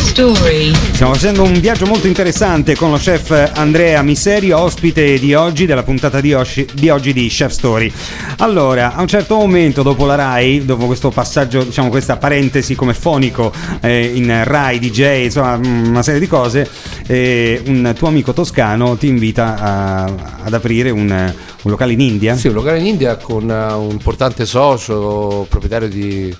Story. Stiamo facendo un viaggio molto interessante con lo chef Andrea Misseri, ospite di oggi, della puntata di oggi di Chef Story. Allora, a un certo momento dopo la Rai, dopo questo passaggio, diciamo questa parentesi come fonico in Rai, DJ, insomma una serie di cose, un tuo amico toscano ti invita ad aprire un locale in India? Sì, un locale in India con un importante socio, proprietario di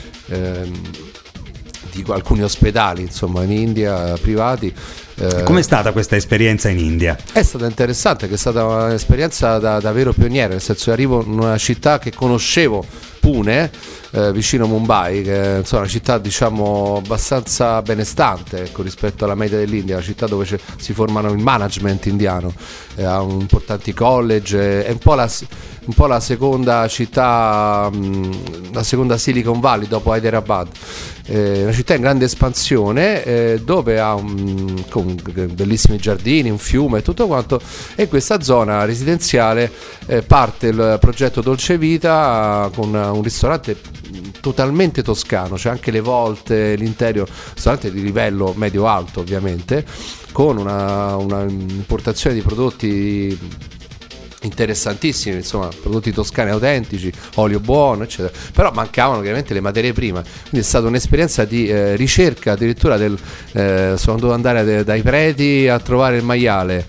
alcuni ospedali, insomma, in India, privati. Com'è stata questa esperienza in India? È stata interessante, che è stata un'esperienza da vero pioniere, nel senso che arrivo in una città che conoscevo, Pune, vicino a Mumbai, che è insomma, una città diciamo abbastanza benestante, ecco, rispetto alla media dell'India, una città dove si formano il management indiano, ha importanti college, è un po' la seconda città, la seconda Silicon Valley dopo Hyderabad, una città in grande espansione, dove ha con bellissimi giardini, un fiume e tutto quanto, e in questa zona residenziale parte il progetto Dolce Vita con un ristorante totalmente toscano, c'è anche le volte, l'interior, ristorante di livello medio-alto ovviamente, con una importazione di prodotti interessantissimi, insomma, prodotti toscani autentici, olio buono, eccetera. Però mancavano chiaramente le materie prime, quindi è stata un'esperienza di ricerca, addirittura sono dovuto andare dai preti a trovare il maiale,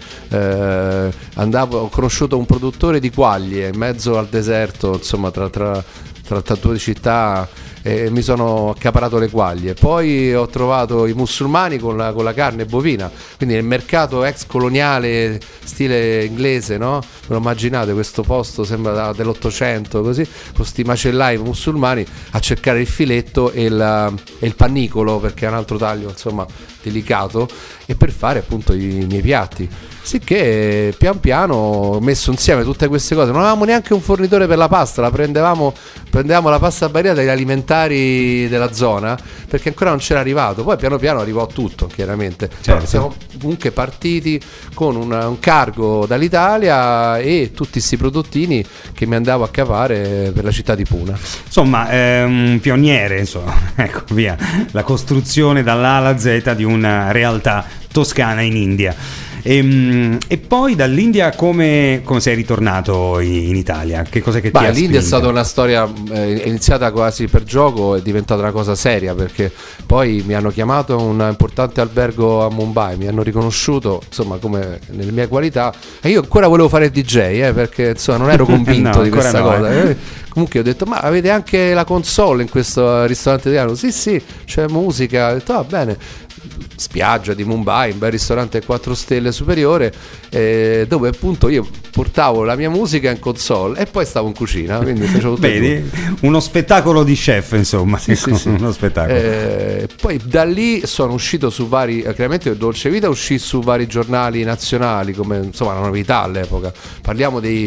ho conosciuto un produttore di quaglie in mezzo al deserto, insomma, tra due città, e mi sono accaparato le quaglie. Poi ho trovato i musulmani con la carne bovina, quindi nel mercato ex coloniale stile inglese, no? Ve lo immaginate questo posto, sembra dell'Ottocento, così, con questi macellai musulmani a cercare il filetto e il pannicolo, perché è un altro taglio insomma delicato, e per fare appunto i miei piatti. Sicché pian piano ho messo insieme tutte queste cose. Non avevamo neanche un fornitore per la pasta, prendevamo la pasta barriera dagli alimentari della zona, perché ancora non c'era arrivato. Poi piano piano arrivò tutto, chiaramente. Certo. Siamo comunque partiti con un cargo dall'Italia e tutti questi prodottini che mi andavo a cavare per la città di Pune. Insomma, un pioniere, insomma, ecco via, la costruzione dall'A alla Z di una realtà toscana in India. E poi dall'India come sei ritornato in Italia? Che cosa che ti ha spinto? L'India è stata una storia iniziata quasi per gioco, è diventata una cosa seria, perché poi mi hanno chiamato a un importante albergo a Mumbai, mi hanno riconosciuto insomma come nelle mie qualità, e io ancora volevo fare il DJ, perché insomma non ero convinto no, di questa no, cosa. Comunque ho detto: ma avete anche la console in questo ristorante italiano? Sì, c'è musica. Ho detto: va bene. Spiaggia di Mumbai, un bel ristorante 4 stelle superiore, dove appunto io portavo la mia musica in console e poi stavo in cucina, quindi facevo tutto. Vedi, uno spettacolo di chef, insomma. Sì. Uno spettacolo. Poi da lì sono uscito su vari, chiaramente Dolce Vita uscì su vari giornali nazionali, come insomma una novità all'epoca. Parliamo dei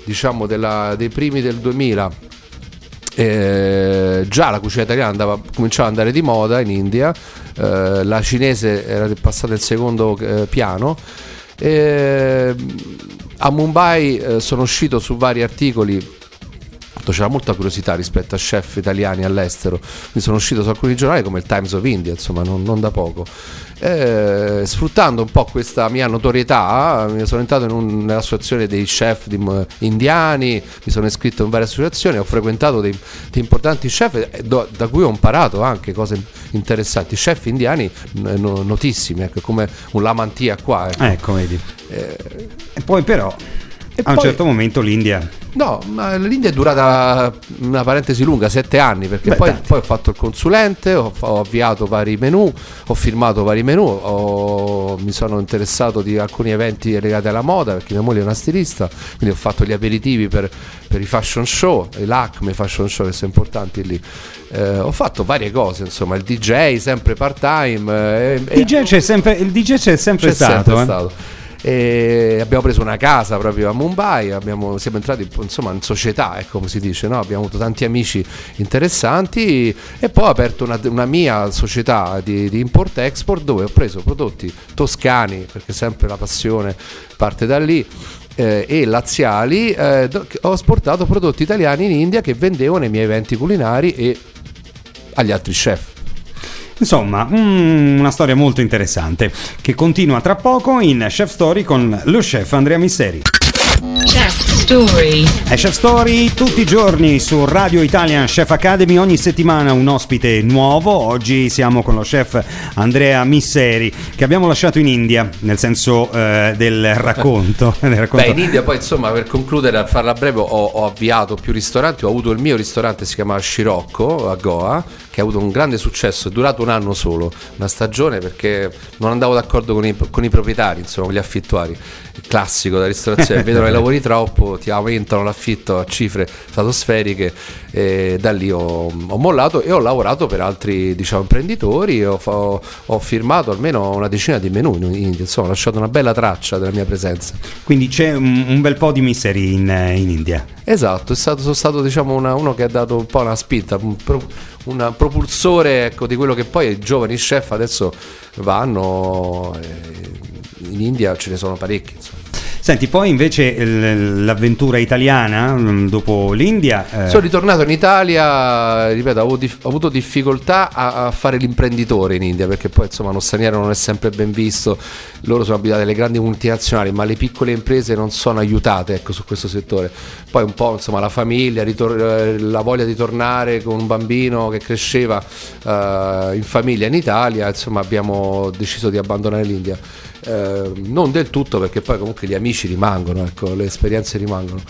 primi del 2000. Già la cucina italiana cominciava ad andare di moda in India, la cinese era passata in secondo piano. A Mumbai sono uscito su vari articoli, c'era molta curiosità rispetto a chef italiani all'estero, quindi sono uscito su alcuni giornali come il Times of India, insomma non da poco. Sfruttando un po' questa mia notorietà, mi sono entrato nell'associazione dei chef indiani, mi sono iscritto in varie associazioni, ho frequentato dei importanti chef da cui ho imparato anche cose interessanti, chef indiani notissimi, ecco, come un Lamantia qua, ecco vedi. E poi però a un certo momento l'India... No, ma l'India è durata una parentesi lunga, 7 anni, perché poi ho fatto il consulente, ho avviato vari menù, ho firmato vari menù, mi sono interessato di alcuni eventi legati alla moda, perché mia moglie è una stilista, quindi ho fatto gli aperitivi per i fashion show, l'Acme fashion show che sono importanti lì. Ho fatto varie cose, insomma, il DJ sempre part time. Il DJ c'è sempre stato. E abbiamo preso una casa proprio a Mumbai, siamo entrati insomma in società, come si dice, no? Abbiamo avuto tanti amici interessanti e poi ho aperto una mia società di import-export, dove ho preso prodotti toscani, perché sempre la passione parte da lì, e laziali, ho esportato prodotti italiani in India che vendevo nei miei eventi culinari e agli altri chef. Insomma, una storia molto interessante che continua tra poco in Chef Story con lo chef Andrea Misseri. Chef Story. È Chef Story tutti i giorni su Radio Italian Chef Academy, ogni settimana un ospite nuovo. Oggi siamo con lo chef Andrea Misseri, che abbiamo lasciato in India, nel senso del racconto. Beh, in India poi, insomma, per concludere, a farla breve, ho avviato più ristoranti. Ho avuto il mio ristorante, si chiama Scirocco a Goa, che ha avuto un grande successo, è durato un anno solo, una stagione, perché non andavo d'accordo con i proprietari, insomma, con gli affittuari. Il classico della ristorazione, vedono che lavori troppo, ti aumentano l'affitto a cifre stratosferiche, e da lì ho mollato e ho lavorato per altri, diciamo, imprenditori. Ho firmato almeno una decina di menù in India, insomma, ho lasciato una bella traccia della mia presenza. Quindi c'è un bel po' di Misseri in India. Esatto, sono stato, diciamo, uno che ha dato un po' una spinta, un propulsore, ecco, di quello che poi i giovani chef adesso vanno. In India ce ne sono parecchi, insomma. Senti, poi invece l'avventura italiana dopo l'India. Sono ritornato in Italia, ripeto, ho avuto difficoltà a fare l'imprenditore in India, perché poi, insomma, uno straniero non è sempre ben visto. Loro sono abituati alle grandi multinazionali, ma le piccole imprese non sono aiutate, ecco, su questo settore. Poi un po', insomma, la famiglia, la voglia di tornare con un bambino che cresceva in famiglia in Italia, insomma, abbiamo deciso di abbandonare l'India. Non del tutto, perché poi comunque gli amici rimangono, ecco, le esperienze rimangono.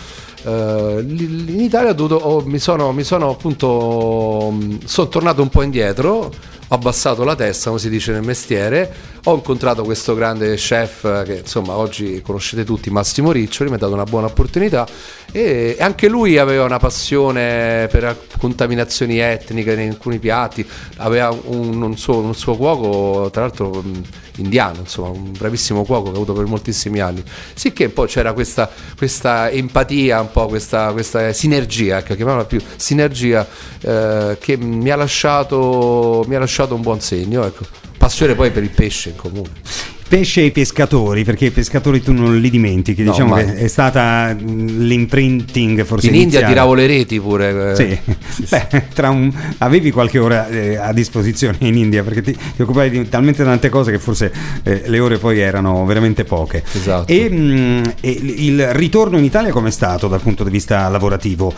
In Italia mi sono appunto, sono tornato un po' indietro, ho abbassato la testa, come si dice nel mestiere. Ho incontrato questo grande chef che, insomma, oggi conoscete tutti, Massimo Riccioli, mi ha dato una buona opportunità, e anche lui aveva una passione per contaminazioni etniche in alcuni piatti. Aveva un suo cuoco, tra l'altro indiano, insomma, un bravissimo cuoco che ho avuto per moltissimi anni. Sicché poi c'era questa empatia, un po' questa sinergia, ecco, chiamiamola più sinergia, che mi ha lasciato un buon segno, ecco. Passione poi per il pesce in comune. Pesce e i pescatori, perché i pescatori tu non li dimentichi, no, diciamo che è stata l'imprinting forse in iniziale. India tiravo le reti pure. Sì. Beh, avevi qualche ora a disposizione in India, perché ti occupavi di talmente tante cose che forse le ore poi erano veramente poche. Esatto. E il ritorno in Italia com'è stato dal punto di vista lavorativo?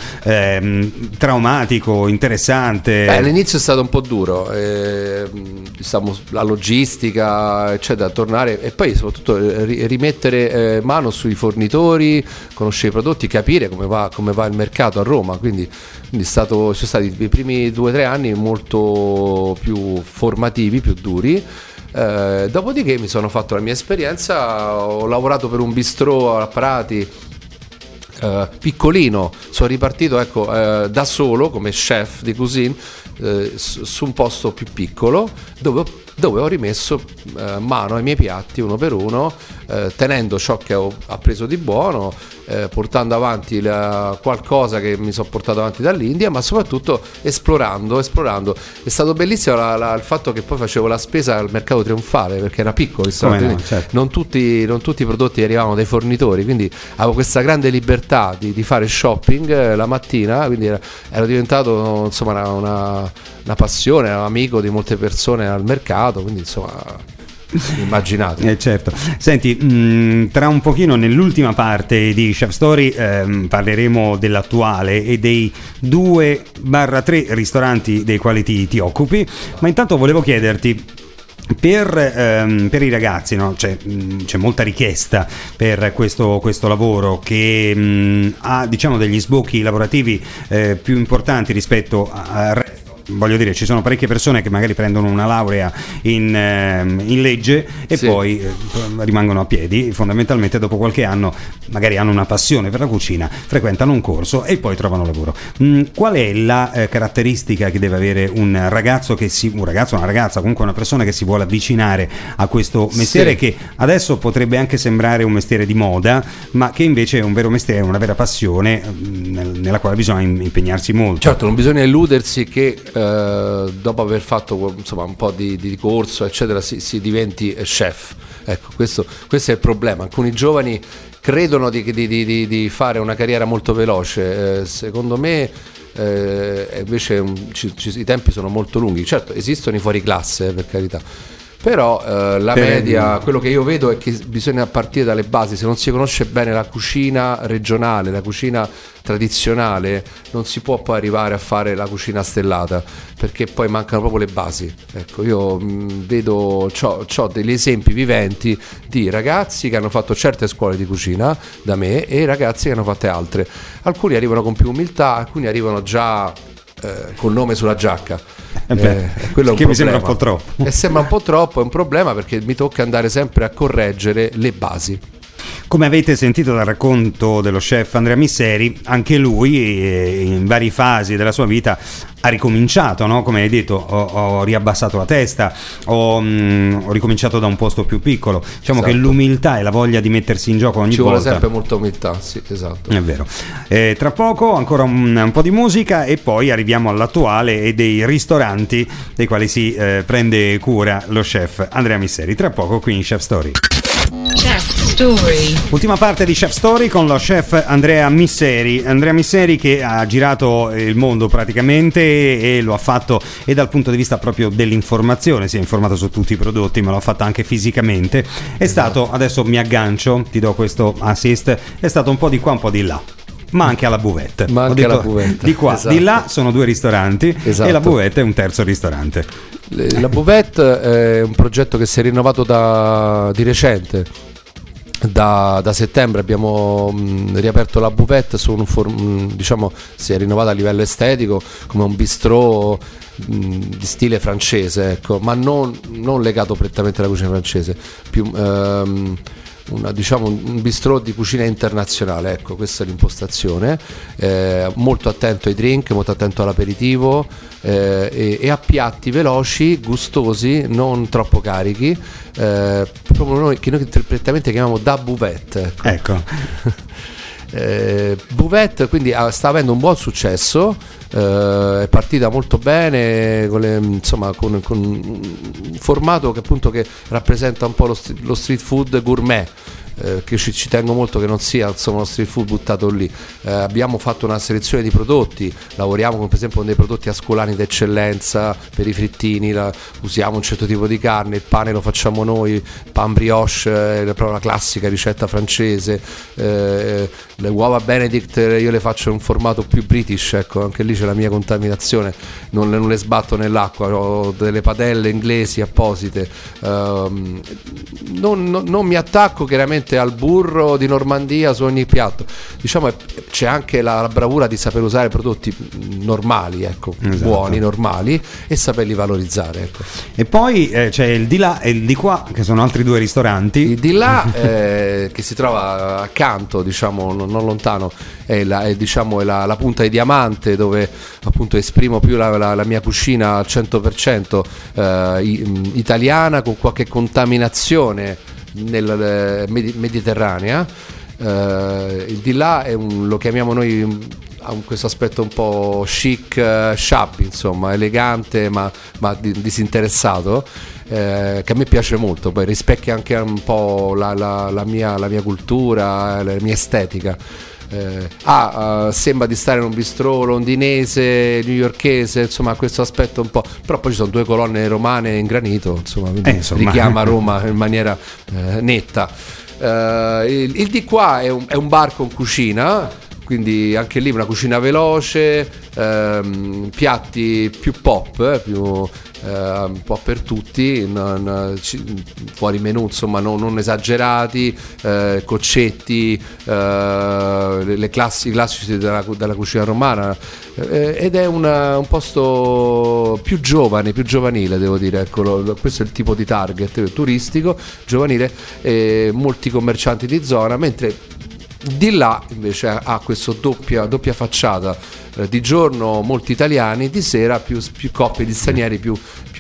Traumatico, interessante? Beh, all'inizio è stato un po' duro, diciamo, la logistica, eccetera, tornare e poi soprattutto rimettere mano sui fornitori, conoscere i prodotti, capire come va il mercato a Roma. Quindi sono stati i primi 2-3 anni molto più formativi, più duri. Dopodiché mi sono fatto la mia esperienza, ho lavorato per un bistrò a Prati, piccolino, sono ripartito, ecco, da solo come chef di cuisine, su un posto più piccolo dove ho rimesso mano ai miei piatti uno per uno, tenendo ciò che ho appreso di buono, portando avanti qualcosa che mi sono portato avanti dall'India, ma soprattutto esplorando. È stato bellissimo il fatto che poi facevo la spesa al mercato trionfale, perché era piccolo il ristorante, no, certo. non tutti i prodotti arrivavano dai fornitori, quindi avevo questa grande libertà di fare shopping la mattina, quindi ero diventato, insomma, una passione, un amico di molte persone al mercato, quindi, insomma, immaginate. Certo. Senti, tra un pochino nell'ultima parte di Chef Story parleremo dell'attuale e dei 2-3 ristoranti dei quali ti occupi, ma intanto volevo chiederti, per i ragazzi, no? C'è molta richiesta per questo lavoro che ha, diciamo, degli sbocchi lavorativi più importanti rispetto al resto. Voglio dire, ci sono parecchie persone che magari prendono una laurea in legge e sì, poi rimangono a piedi, fondamentalmente dopo qualche anno magari hanno una passione per la cucina, frequentano un corso e poi trovano lavoro. Qual è la caratteristica che deve avere un ragazzo, una ragazza, comunque una persona che si vuole avvicinare a questo mestiere, sì, che adesso potrebbe anche sembrare un mestiere di moda, ma che invece è un vero mestiere, una vera passione nella quale bisogna impegnarsi molto? Certo, non bisogna illudersi che dopo aver fatto, insomma, un po' di corso, eccetera, si diventi chef. Ecco, questo è il problema. Alcuni giovani credono di fare una carriera molto veloce. Secondo me invece i tempi sono molto lunghi. Certo, esistono i fuoriclasse, per carità, però la media, quello che io vedo è che bisogna partire dalle basi. Se non si conosce bene la cucina regionale, la cucina tradizionale, non si può poi arrivare a fare la cucina stellata, perché poi mancano proprio le basi. Ecco, io vedo, c'ho degli esempi viventi di ragazzi che hanno fatto certe scuole di cucina da me e ragazzi che hanno fatte altre. Alcuni arrivano con più umiltà, alcuni arrivano già col nome sulla giacca. Quello che mi sembra un po' troppo. E sembra un po' troppo, è un problema, perché mi tocca andare sempre a correggere le basi. Come avete sentito dal racconto dello chef Andrea Misseri, anche lui in varie fasi della sua vita ha ricominciato, no? Come hai detto, ho riabbassato la testa, ho ricominciato da un posto più piccolo. Diciamo che l'umiltà e la voglia di mettersi in gioco ogni volta. Ci vuole sempre molta umiltà, sì, esatto. È vero. Tra poco ancora un po' di musica e poi arriviamo all'attuale e dei ristoranti dei quali si prende cura lo chef Andrea Misseri. Tra poco qui in Chef Story. Chef Story. Ultima parte di Chef Story con lo chef Andrea Misseri. Andrea Misseri che ha girato il mondo praticamente e lo ha fatto e dal punto di vista proprio dell'informazione, si è informato su tutti i prodotti, ma l'ha fatto anche fisicamente. È stato, adesso mi aggancio, ti do questo assist, è stato un po' di qua, un po' di là. Ma anche alla buvette. Ma anche alla buvette. Di qua, esatto. Di là sono 2 ristoranti, esatto. E la buvette è un terzo ristorante. La buvette è un progetto che si è rinnovato di recente. Da settembre abbiamo riaperto la buvette diciamo, si è rinnovata a livello estetico come un bistrò di stile francese, ecco, ma non legato prettamente alla cucina francese, più diciamo un bistrò di cucina internazionale, ecco, questa è l'impostazione, molto attento ai drink, molto attento all'aperitivo, e a piatti veloci, gustosi, non troppo carichi, proprio che noi prettamente chiamiamo da buvette, ecco. Buvette quindi sta avendo un buon successo, è partita molto bene con un formato che appunto che rappresenta un po' lo street food gourmet, che ci tengo molto che non sia insomma uno street food buttato lì. Abbiamo fatto una selezione di prodotti, lavoriamo per esempio con dei prodotti ascolani d'eccellenza per i frittini, usiamo un certo tipo di carne, il pane lo facciamo noi, pan brioche, è proprio la classica ricetta francese, le uova Benedict io le faccio in un formato più british, ecco, anche lì c'è la mia contaminazione, non le sbatto nell'acqua, ho delle padelle inglesi apposite, non mi attacco chiaramente al burro di Normandia su ogni piatto, diciamo c'è anche la bravura di saper usare prodotti normali, ecco, esatto. Buoni, normali, e saperli valorizzare, ecco. E poi c'è il di là e il di qua, che sono altri 2 ristoranti. Il di là che si trova accanto, diciamo non lontano, è la punta di diamante, dove appunto esprimo più la mia cucina al 100% italiana, con qualche contaminazione mediterranea. Il di là lo chiamiamo noi, ha questo aspetto un po' chic, shabby, insomma, elegante ma disinteressato, che a me piace molto, poi rispecchia anche un po' la mia cultura, la mia estetica. Sembra di stare in un bistrò londinese, newyorkese, insomma, questo aspetto un po', però poi ci sono 2 colonne romane in granito, insomma, richiama Roma in maniera netta. Il di qua è un bar con cucina, quindi anche lì una cucina veloce, piatti più pop, un po' per tutti, fuori menù, insomma, non esagerati, coccetti, i classici della cucina romana, ed è un posto più giovane, più giovanile, devo dire, ecco, questo è il tipo di target turistico, giovanile, molti commercianti di zona, mentre di là invece ha questa doppia facciata, di giorno molti italiani, di sera più coppie di stranieri, più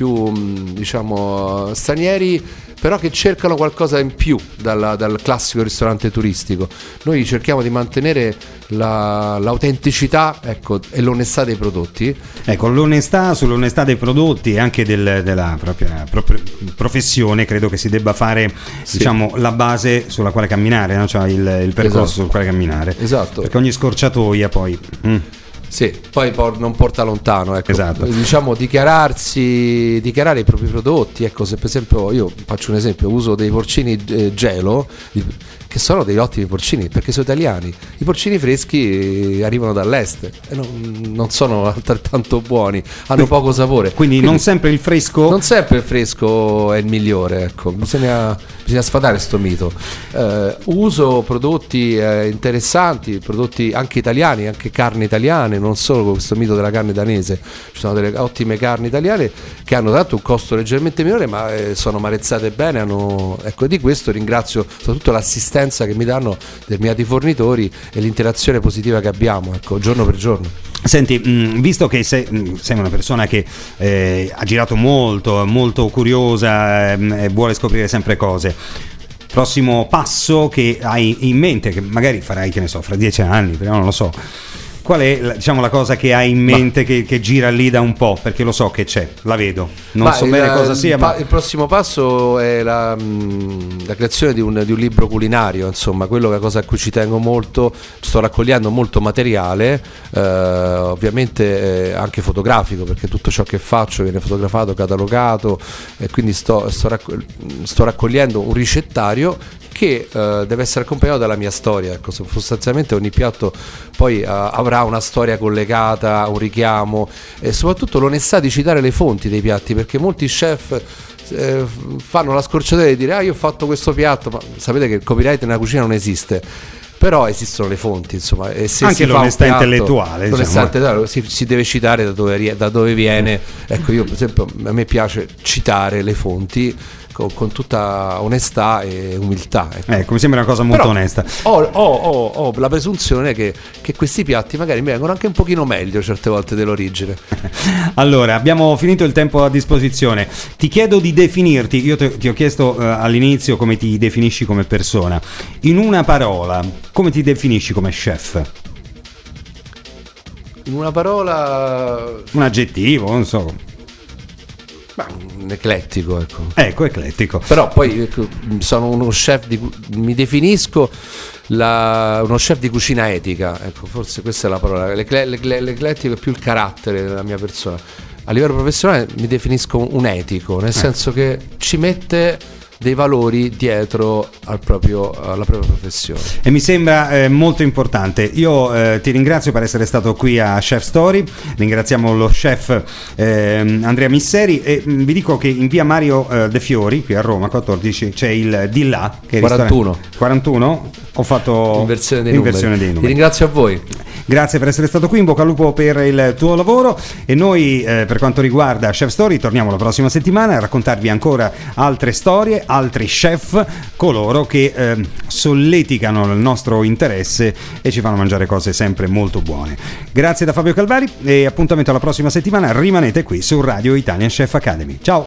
diciamo stranieri, però che cercano qualcosa in più dal classico ristorante turistico. Noi cerchiamo di mantenere l'autenticità, ecco, e l'onestà dei prodotti. Ecco, sull'onestà dei prodotti e anche della propria professione, credo che si debba fare, sì, diciamo, la base sulla quale camminare, no? Cioè il percorso, esatto, sul quale camminare. Esatto. Perché ogni scorciatoia poi... Sì, poi non porta lontano, ecco. Esatto. Diciamo dichiarare i propri prodotti, ecco, se per esempio io faccio un esempio, uso dei porcini gelo che sono dei ottimi porcini perché sono italiani. I porcini freschi arrivano dall'est e non sono altrettanto buoni, hanno poco sapore. Quindi non sempre il fresco. Non sempre il fresco è il migliore, ecco. Bisogna sfatare sto mito. Uso prodotti interessanti, prodotti anche italiani, anche carni italiane, non solo questo mito della carne danese. Ci sono delle ottime carni italiane che hanno dato un costo leggermente minore, ma sono marezzate bene. Ecco, di questo ringrazio soprattutto l'assistenza che mi danno determinati fornitori e l'interazione positiva che abbiamo, ecco, giorno per giorno. Senti, visto che sei una persona che ha girato molto, molto curiosa, vuole scoprire sempre cose, prossimo passo che hai in mente, che magari farai, che ne so, fra 10 anni, però non lo so, qual è, diciamo, la cosa che hai in mente che gira lì da un po'? Perché lo so che c'è, la vedo, non so bene cosa sia, ma il prossimo passo è la creazione di un libro culinario, insomma, quello è una cosa a cui ci tengo molto. Sto raccogliendo molto materiale, ovviamente anche fotografico, perché tutto ciò che faccio viene fotografato, catalogato, e quindi sto raccogliendo un ricettario che deve essere accompagnato dalla mia storia, ecco. Sostanzialmente ogni piatto poi avrà una storia collegata, un richiamo, e soprattutto l'onestà di citare le fonti dei piatti, perché molti chef fanno la scorciatoia di dire io ho fatto questo piatto, ma sapete che il copyright nella cucina non esiste. Però esistono le fonti, insomma, e se anche si l'onestà fa intellettuale, diciamo. Si deve citare da dove viene. Ecco, io per esempio, a me piace citare le fonti con tutta onestà e umiltà, ecco. Mi sembra una cosa molto onesta. Ho la presunzione che questi piatti magari mi vengono anche un pochino meglio certe volte dell'origine. Allora, abbiamo finito il tempo a disposizione. Ti chiedo di definirti. Io ti ho chiesto all'inizio come ti definisci come persona. In una parola, come ti definisci come chef? In una parola, un aggettivo, non so. Un eclettico, ecco. Eclettico. Però poi sono uno chef mi definisco uno chef di cucina etica, ecco, forse questa è la parola. L'eclettico è più il carattere della mia persona. A livello professionale mi definisco un etico, nel senso che ci mette dei valori dietro alla propria professione. E mi sembra molto importante. Io ti ringrazio per essere stato qui a Chef Story, ringraziamo lo chef Andrea Misseri, e vi dico che in via Mario De Fiori, qui a Roma 14, c'è il Di là, che è 41. Ho fatto l'inversione dei numeri. Ti ringrazio a voi. Grazie per essere stato qui, in bocca al lupo per il tuo lavoro, e noi per quanto riguarda Chef Story torniamo la prossima settimana a raccontarvi ancora altre storie, altri chef, coloro che solleticano il nostro interesse e ci fanno mangiare cose sempre molto buone. Grazie da Fabio Calvari e appuntamento alla prossima settimana, rimanete qui su Radio Italian Chef Academy. Ciao!